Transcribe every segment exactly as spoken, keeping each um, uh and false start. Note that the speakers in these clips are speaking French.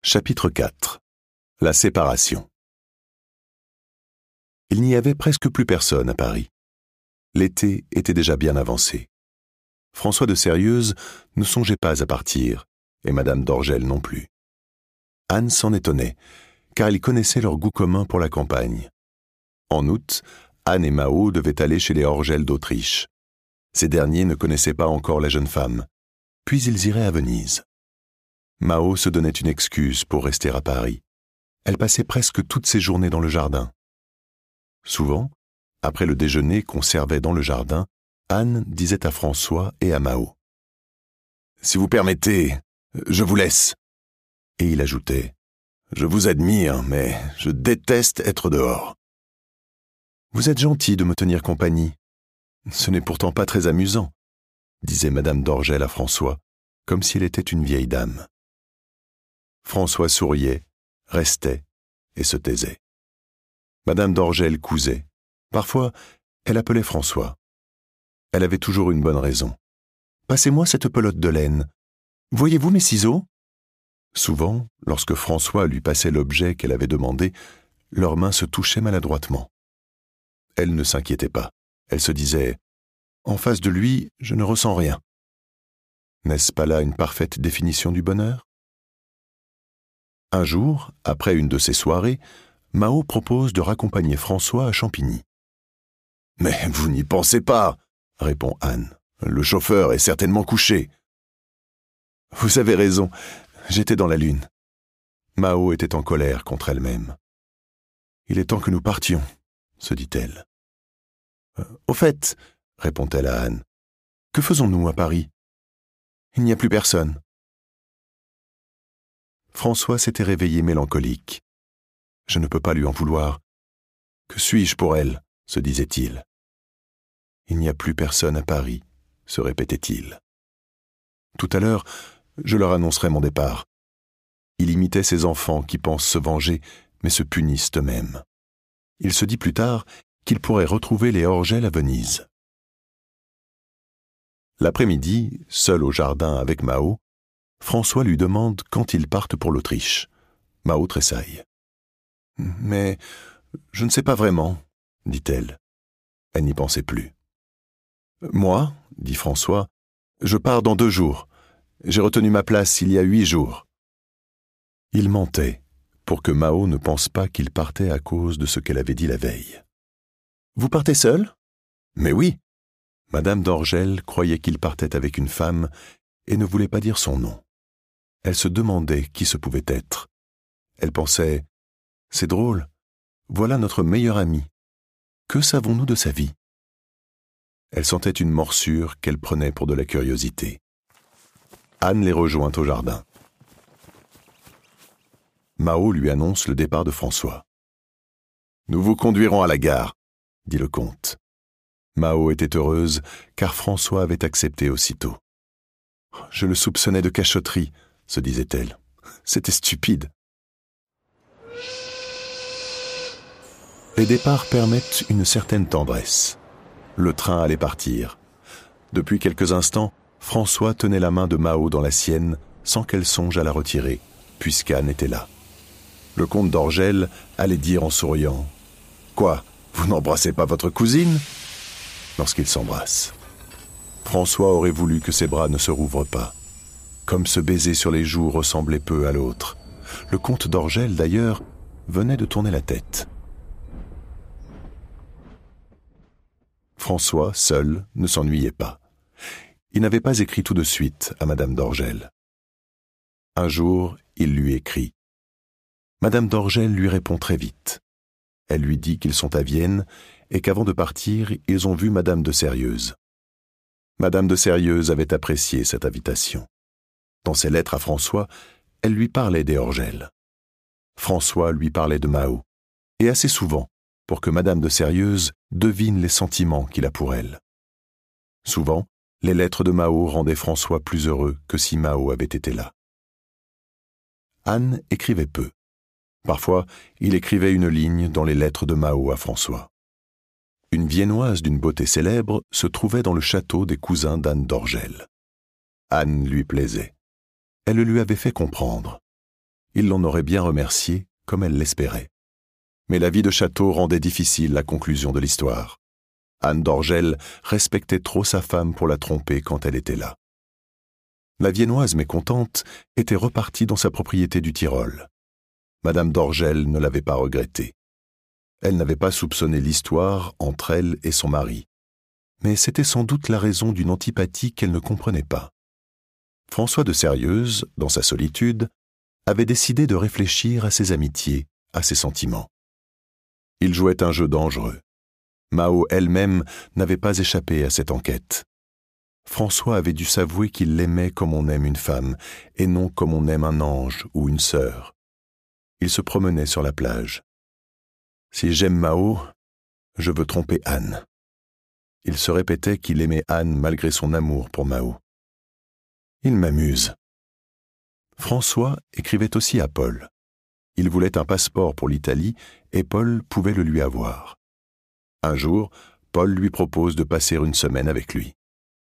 Chapitre quatre. La séparation. Il n'y avait presque plus personne à Paris. L'été était déjà bien avancé. François de Sérieuse ne songeait pas à partir, et Madame d'Orgel non plus. Anne s'en étonnait, car ils connaissaient leur goût commun pour la campagne. En août, Anne et Mao devaient aller chez les Orgel d'Autriche. Ces derniers ne connaissaient pas encore la jeune femme, puis ils iraient à Venise. Mao se donnait une excuse pour rester à Paris. Elle passait presque toutes ses journées dans le jardin. Souvent, après le déjeuner qu'on servait dans le jardin, Anne disait à François et à Mao : « Si vous permettez, je vous laisse. » Et il ajoutait : « Je vous admire, mais je déteste être dehors. » « Vous êtes gentil de me tenir compagnie. Ce n'est pourtant pas très amusant, » disait Madame d'Orgel à François, comme si elle était une vieille dame. François souriait, restait et se taisait. Madame d'Orgel cousait. Parfois, elle appelait François. Elle avait toujours une bonne raison. « Passez-moi cette pelote de laine. Voyez-vous mes ciseaux ?» Souvent, lorsque François lui passait l'objet qu'elle avait demandé, leurs mains se touchaient maladroitement. Elle ne s'inquiétait pas. Elle se disait « En face de lui, je ne ressens rien. » N'est-ce pas là une parfaite définition du bonheur ? Un jour, après une de ces soirées, Mao propose de raccompagner François à Champigny. « Mais vous n'y pensez pas, » répond Anne. « Le chauffeur est certainement couché. » « Vous avez raison, j'étais dans la lune. » Mao était en colère contre elle-même. « Il est temps que nous partions, » se dit-elle. « Au fait, » répond-elle à Anne, « que faisons-nous à Paris ? Il n'y a plus personne. » François s'était réveillé mélancolique. « Je ne peux pas lui en vouloir. Que suis-je pour elle ?» se disait-il. « Il n'y a plus personne à Paris, » se répétait-il. « Tout à l'heure, je leur annoncerai mon départ. » Il imitait ces enfants qui pensent se venger, mais se punissent eux-mêmes. Il se dit plus tard qu'il pourrait retrouver les Orgel à Venise. L'après-midi, seul au jardin avec Mao, François lui demande quand ils partent pour l'Autriche. Mao tressaille. « Mais je ne sais pas vraiment, » dit-elle. Elle n'y pensait plus. « Moi, » dit François, « je pars dans deux jours. J'ai retenu ma place il y a huit jours. » Il mentait, pour que Mao ne pense pas qu'il partait à cause de ce qu'elle avait dit la veille. « Vous partez seul ? » ?»« Mais oui. » Madame d'Orgel croyait qu'il partait avec une femme et ne voulait pas dire son nom. Elle se demandait qui ce pouvait être. Elle pensait « C'est drôle, voilà notre meilleur ami. Que savons-nous de sa vie ?» Elle sentait une morsure qu'elle prenait pour de la curiosité. Anne les rejoint au jardin. Mao lui annonce le départ de François. « Nous vous conduirons à la gare, » dit le comte. Mao était heureuse, car François avait accepté aussitôt. « Je le soupçonnais de cachotterie, » se disait-elle. « C'était stupide. » Les départs permettent une certaine tendresse. Le train allait partir. Depuis quelques instants, François tenait la main de Mao dans la sienne, sans qu'elle songe à la retirer, puisqu'Anne était là. Le comte d'Orgel allait dire en souriant « Quoi, vous n'embrassez pas votre cousine ?» lorsqu'ils s'embrassent. François aurait voulu que ses bras ne se rouvrent pas. Comme ce baiser sur les joues ressemblait peu à l'autre. Le comte d'Orgel, d'ailleurs, venait de tourner la tête. François, seul, ne s'ennuyait pas. Il n'avait pas écrit tout de suite à Madame d'Orgel. Un jour, il lui écrit. Madame d'Orgel lui répond très vite. Elle lui dit qu'ils sont à Vienne et qu'avant de partir, ils ont vu Madame de Sérieuse. Madame de Sérieuse avait apprécié cette invitation. Dans ses lettres à François, elle lui parlait des Orgel. François lui parlait de Mao, et assez souvent, pour que Madame de Sérieuse devine les sentiments qu'il a pour elle. Souvent, les lettres de Mao rendaient François plus heureux que si Mao avait été là. Anne écrivait peu. Parfois, il écrivait une ligne dans les lettres de Mao à François. Une Viennoise d'une beauté célèbre se trouvait dans le château des cousins d'Anne d'Orgel. Anne lui plaisait. Elle le lui avait fait comprendre. il l'en aurait bien remercié, comme elle l'espérait. Mais la vie de château rendait difficile la conclusion de l'histoire. Anne d'Orgel respectait trop sa femme pour la tromper quand elle était là. La Viennoise mécontente était repartie dans sa propriété du Tyrol. Madame d'Orgel ne l'avait pas regretté. Elle n'avait pas soupçonné l'histoire entre elle et son mari. Mais c'était sans doute la raison d'une antipathie qu'elle ne comprenait pas. François de Sérieuse, dans sa solitude, avait décidé de réfléchir à ses amitiés, à ses sentiments. Il jouait un jeu dangereux. Mao elle-même n'avait pas échappé à cette enquête. François avait dû s'avouer qu'il l'aimait comme on aime une femme, et non comme on aime un ange ou une sœur. Il se promenait sur la plage. « Si j'aime Mao, je veux tromper Anne. » Il se répétait qu'il aimait Anne malgré son amour pour Mao. « Il m'amuse. » François écrivait aussi à Paul. Il voulait un passeport pour l'Italie et Paul pouvait le lui avoir. Un jour, Paul lui propose de passer une semaine avec lui.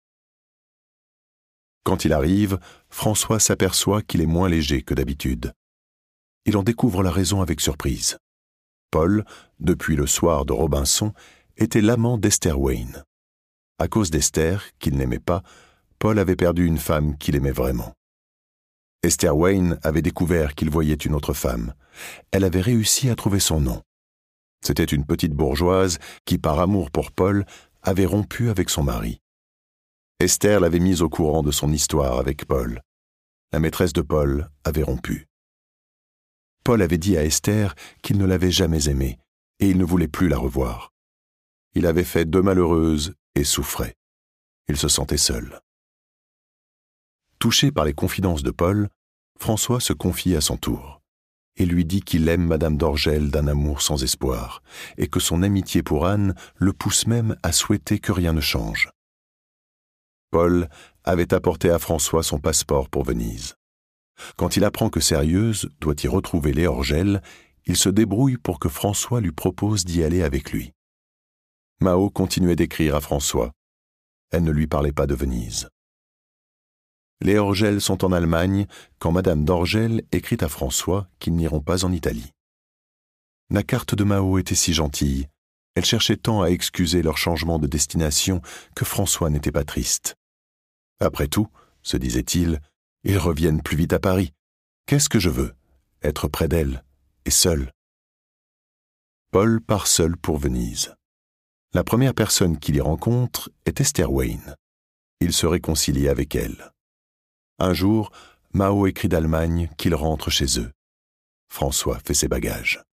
Quand il arrive, François s'aperçoit qu'il est moins léger que d'habitude. Il en découvre la raison avec surprise. Paul, depuis le soir de Robinson, était l'amant d'Esther Wayne. À cause d'Esther, qu'il n'aimait pas, Paul avait perdu une femme qu'il aimait vraiment. Esther Wayne avait découvert qu'il voyait une autre femme. Elle avait réussi à trouver son nom. C'était une petite bourgeoise qui, par amour pour Paul, avait rompu avec son mari. Esther l'avait mise au courant de son histoire avec Paul. La maîtresse de Paul avait rompu. Paul avait dit à Esther qu'il ne l'avait jamais aimée et il ne voulait plus la revoir. Il avait fait deux malheureuses et souffrait. Il se sentait seul. Touché par les confidences de Paul, François se confie à son tour et lui dit qu'il aime Madame d'Orgel d'un amour sans espoir et que son amitié pour Anne le pousse même à souhaiter que rien ne change. Paul avait apporté à François son passeport pour Venise. Quand il apprend que Sérieuse doit y retrouver les Orgel, il se débrouille pour que François lui propose d'y aller avec lui. Mao continuait d'écrire à François. Elle ne lui parlait pas de Venise. Les Orgel sont en Allemagne quand Madame d'Orgel écrit à François qu'ils n'iront pas en Italie. La carte de Mao était si gentille, elle cherchait tant à excuser leur changement de destination que François n'était pas triste. Après tout, se disait-il, ils reviennent plus vite à Paris. Qu'est-ce que je veux? Être près d'elle, et seul. Paul part seul pour Venise. La première personne qu'il y rencontre est Esther Wayne. Il se réconcilie avec elle. Un jour, Mao écrit d'Allemagne qu'il rentre chez eux. François fait ses bagages.